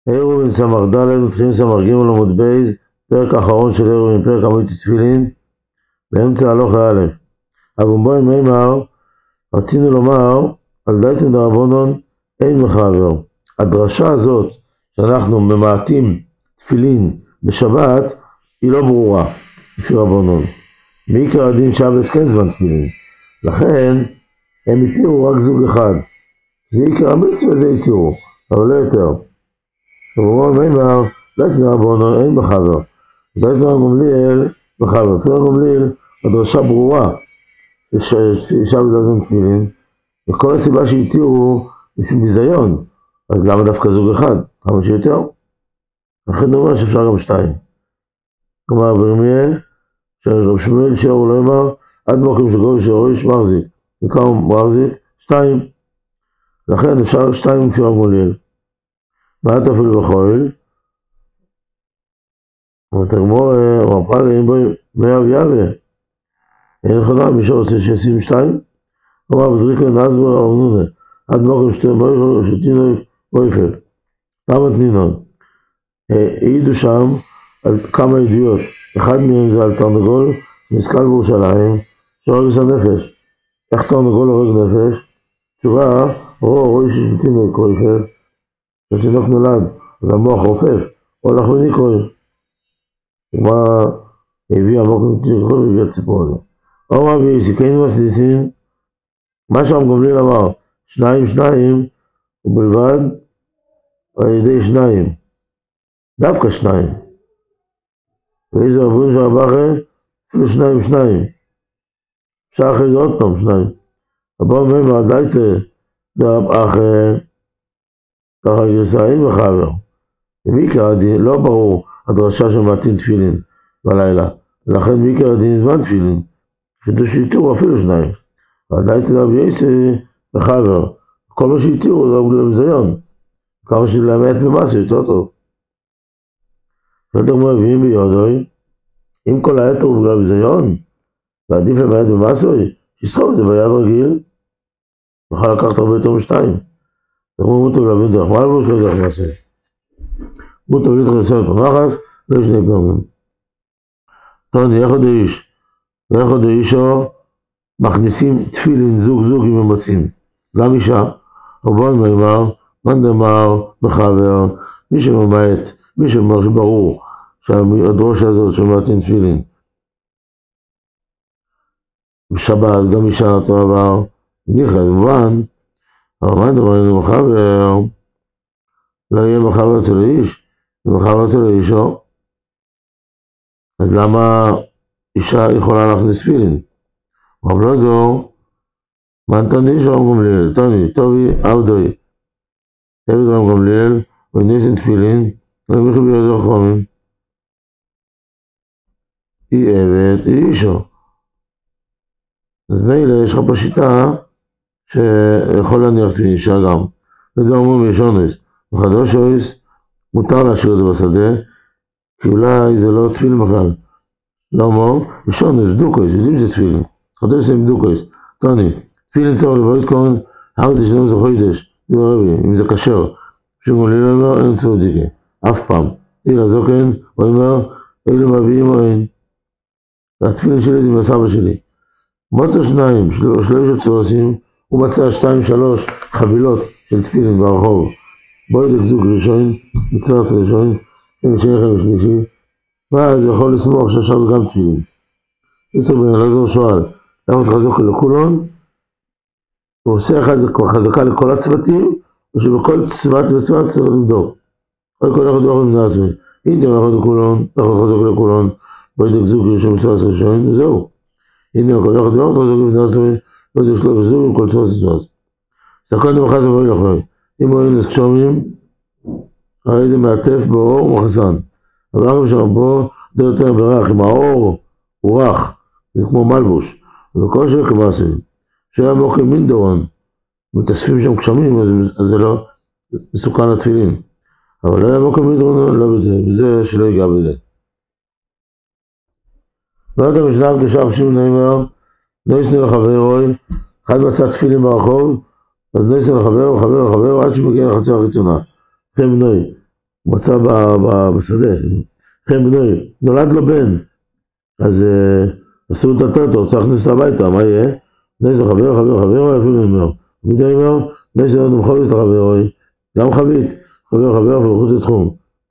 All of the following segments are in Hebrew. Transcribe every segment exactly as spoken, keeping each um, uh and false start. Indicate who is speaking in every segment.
Speaker 1: עירובין סמ"ך ד' מתחילים סמ"ך ג' עמוד בייז, פרק האחרון של עירובין, פרק עמוד תפילין, באמצע הלכה א'. אבו בוין מימר, רצינו לומר על דייתן דרבנן אין מחבר. הדרשה הזאת שאנחנו ממעטים תפילין בשבת היא לא ברורה לפי רבנן. מעיקר הדין שבס כן זמן תפילין, לכן הם התירו רק זוג אחד, זה עיקר המצווה, זה התירו, אבל לא יותר. אבו בוין מימר, דייתן דרבנן אין מחבר, דייתן גמליאל מחבר. דייתן גמליאל הדרשה ברורה ששבת זמן תפילין, וכל הסיבה שהתירו בשביל ביזיון, אז למה דווקא זוג אחד? כמה שיותר? לכן אומר שאפשר גם שתיים. כלומר ברמיאל, שרב שמואל שאור לא אמר, עד מוקם שגוי שאוריש מחזיק, וכמה מחזיק? שתיים. לכן אפשר שתיים כפי רב גמליאל. מה תפל בחויל? ותגמור רפ"ל אין בו מאה ויאבה. אין חדה מי שרוצה שישים שתיים? כלומר בזריקה נעזבר ארנונה, עד מוקם שתי מויכו שתינו מויפל. למה תנינון? העידו שם על כמה עדויות, אחד מהם זה על תרנגול נזקל בירושלים שהורג את הנפש. איך תרנגול הורג נפש? תשובה, או רואי ששתינו קרויפל, שתינוק נולד, והמוח רופף, או לחמני קרויפל. מה הביא המוק נתיר קרויפל והביא הציפור הזה. או רבי סיכנו מסליסין, מה שם גמליאל אמר, שניים שניים, ובלבד על ידי שניים, דווקא שניים. ואיזה רבוים של רבחה, אפילו שניים שניים. אפשר אחרי זה עוד פעם שניים. רבו מימר דייתא דרבחה, ככה גרסאים וחבר. ומעיקר הדין, לא ברור הדרשה של מעטין תפילין בלילה. לכן מעיקר הדין זמן תפילין. חידוש שהתירו אפילו שניים. ודייתא דרבי יוסי וחבר. כל מה שהתירו זה למזיון. כמה שלאמת במסה יותר טוב. לא מביאים ביודוי, אם כל היתר הוא בגלל ביזיון, ועדיף למעט במסוי, שיסחוב את זה ביד רגיל, נוכל לקחת הרבה יותר משתיים. תראו מותו להבין דרך מלבוש, לא דרך מסוי. מותו להתחיל לסיים את המחס, לא שני פעמים. תוני, איך עוד האיש? ואיך עוד האישו מכניסים תפילין זוג זוג עם המוצאים. גם אישה, רבון מימר, מן דמר, מחבר, מי שממעט, מי שמר שברור, שהדרושה הזאת שמעטין תפילין. בשבת גם אישה אותו עבר, ניחא מובן, אבל מה דבר איזה מחבר, לא יהיה מחבר אצל האיש, יהיה מחבר אצל האישו, אז למה אישה יכולה להכניס תפילין? אבל לא זו, מה נתן איש רם גמליאל, תוני, טובי, עבדוי, עבד רם גמליאל, וניסין תפילין, ומיכי ביוזר חומים, היא עבד, היא אישו. אז מילא יש לך פה שיטה שיכול להניח תפילין אישה גם. וזה אומרים בישונס, וחדוש אויס, מותר להשאיר את זה בשדה, כי אולי זה לא תפילין בכלל. לא אומר, בישונס, דוקויס, יודעים שזה תפילין. חדוש זה עם דוקויס. תוני, תפילין צורך לבוית כהן, אמרתי שלום זה חוידש, זה רבי, אם זה קשר. שום לי לא אומר, אין צודיקי, אף פעם. איר הזוקן, הוא אומר, אילו מביאים או אין. התפילין שלי זה מהסבא שלי. מוצא שניים, שלוש צורסים, הוא מצא שתיים, שלוש חבילות של תפילין ברחוב. בואי זוג ראשון, מצוות ראשון, אין שייכם ושלישי, ואז יכול לסמוך שעכשיו גם תפילין. יצא בן אלעזר שואל, למה תחזוק לכולון? הוא עושה אחד חזקה לכל הצוותים, ושבכל צוות וצוות צריך לבדוק. כל כל אחד דוח עם נעצמי. אם אתם יכול לכולון, יכול חזוק לכולון, בואי זוג ראשון, מצוות ראשון, וזהו. הנה כל אחד דוח חזוק עם נעצמי, בואי שלו וזוג עם כל צוות וצוות. סכון למחס ובואי לכוי. אם הוא אין קשומים, הרי זה מעטף באור ומחסן. אבל רק משם בו זה יותר ברך, עם האור הוא רך, זה כמו מלבוש, ובכושר כבאסים. שהיה מוקר מין דורון, מתאספים שם קשמים, אז זה לא מסוכן לתפילין. אבל לא היה מוקר מין דורון, לא בזה, וזה שלא ייגע בזה. ועד המשנה הקדושה רבי נאמר, לא ישנה לחבר רוי, אחד מצא תפילין ברחוב, אז לא ישנה לחבר, חבר, חבר, עד שמגיע לחצר החיצונה. זה מנוי. הוא מצא בשדה, כן בנוי, נולד לו בן, אז אסור לטלטל אותו, צריך להכניס אותו הביתה, מה יהיה? בני זה חבר, חבר, חבר, אפילו נאמר. בני אומר, בני זה נאמר חביץ לחבר, גם חבית, חבר, חבר, ובחוץ לתחום.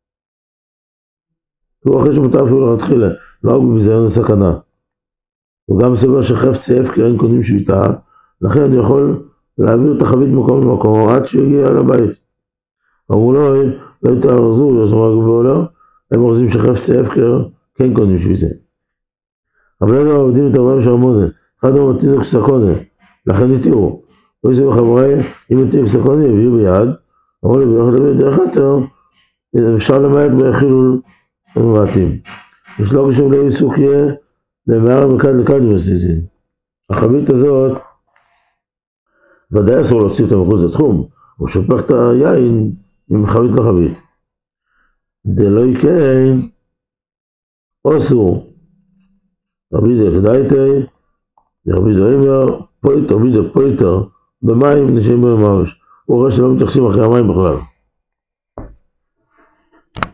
Speaker 1: הוא אחרי שמותר אפילו להתחילה, לא רק בביזיון לסכנה. הוא גם סובר שחפצי הפקר אין קונים שביתה, לכן אני יכול להעביר את החבית ממקום למקום עד שיגיע לבית. אמרו לו, לא יתארזו, לא שמר גבולה, הם אורזים שחפצי הפקר כן קונים שביתה. אבל אלה עובדים את הרבים של המונה, אחד מהם מתיזו כסקונה, לכן יתירו. הוא יסבו חברי, אם יתירו כסקונה יביאו ביד, אמרו לי ביחד להביא דרך יותר, אפשר למעט ביחילו למעטים. יש לא כשם לא עיסוק יהיה, למער מקד לקד מסתיזין. החבית הזאת, ודאי אסור להוציא אותה מחוץ לתחום, הוא שופך את היין עם חבית לחבית. דלא יקן, אסור. רבי דקדאיתי, רבי דאימר, פויטר, רבי דפויטר, במים נשאים בהם ממש. הוא רואה שלא מתייחסים אחרי המים בכלל.